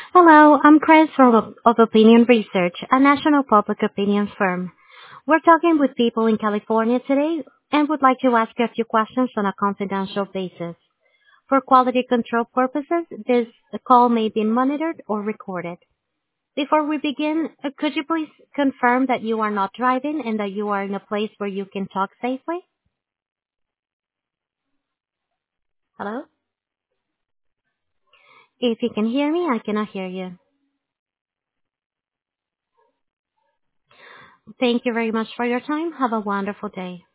Hello, I'm Chris of Opinion Research, a national public opinion firm. We're talking with people in California today and would like to ask you a few questions on a confidential basis. For quality control purposes, this call may be monitored or recorded. Before we begin, could you please confirm that you are not driving and that you are in a place where you can talk safely? Hello? If you can hear me, I cannot hear you. Thank you very much for your time. Have a wonderful day.